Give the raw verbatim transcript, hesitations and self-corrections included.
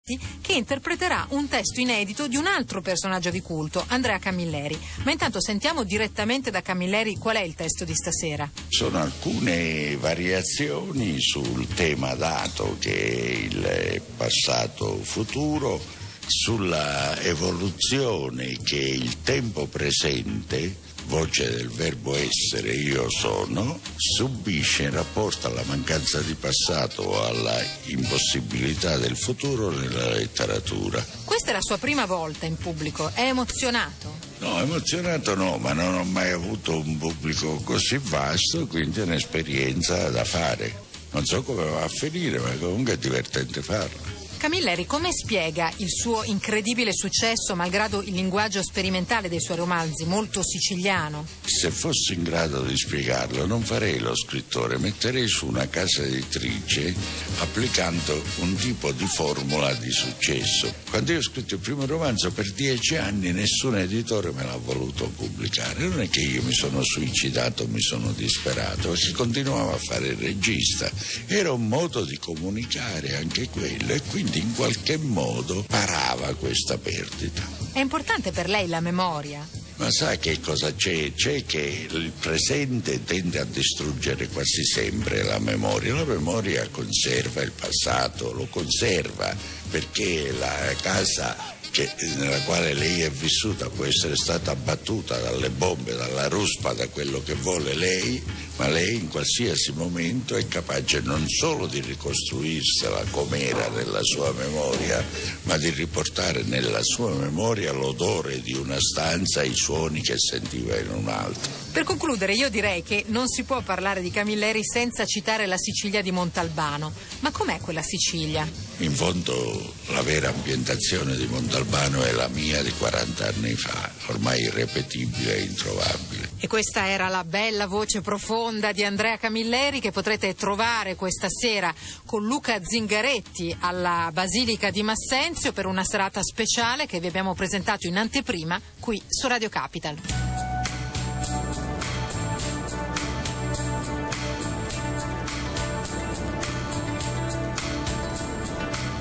che interpreterà un testo inedito di un altro personaggio di culto, Andrea Camilleri. Ma intanto sentiamo direttamente da Camilleri qual è il testo di stasera. Sono alcune variazioni sul tema dato che è il passato-futuro, sulla evoluzione che il tempo presente, voce del verbo essere, io sono, subisce in rapporto alla mancanza di passato o alla impossibilità del futuro nella letteratura. Questa è la sua prima volta in pubblico, è emozionato? No, emozionato no, ma non ho mai avuto un pubblico così vasto, quindi è un'esperienza da fare. Non so come va a finire, ma comunque è divertente farla. Camilleri come spiega il suo incredibile successo malgrado il linguaggio sperimentale dei suoi romanzi, molto siciliano? Se fossi in grado di spiegarlo non farei lo scrittore, metterei su una casa editrice applicando un tipo di formula di successo. Quando io ho scritto il primo romanzo per dieci anni nessun editore me l'ha voluto pubblicare, non è che io mi sono suicidato, mi sono disperato, perché continuavo a fare il regista, era un modo di comunicare anche quello e quindi in qualche modo parava questa perdita. È importante per lei la memoria? Ma sa che cosa c'è? C'è che il presente tende a distruggere quasi sempre la memoria. La memoria conserva il passato, lo conserva, perché la casa che, nella quale lei è vissuta può essere stata abbattuta dalle bombe, dalla ruspa, da quello che vuole lei, ma lei in qualsiasi momento è capace non solo di ricostruirsela com'era nella sua memoria, ma di riportare nella sua memoria l'odore di una stanza, i suoni che sentiva in un'altra. Per concludere io direi che non si può parlare di Camilleri senza citare la Sicilia di Montalbano. Ma com'è quella Sicilia? In fondo la vera ambientazione di Montalbano è la mia di quaranta anni fa, ormai irrepetibile e introvabile. E questa era la bella voce profonda di Andrea Camilleri che potrete trovare questa sera con Luca Zingaretti alla Basilica di Massenzio per una serata speciale che vi abbiamo presentato in anteprima qui su Radio Capital.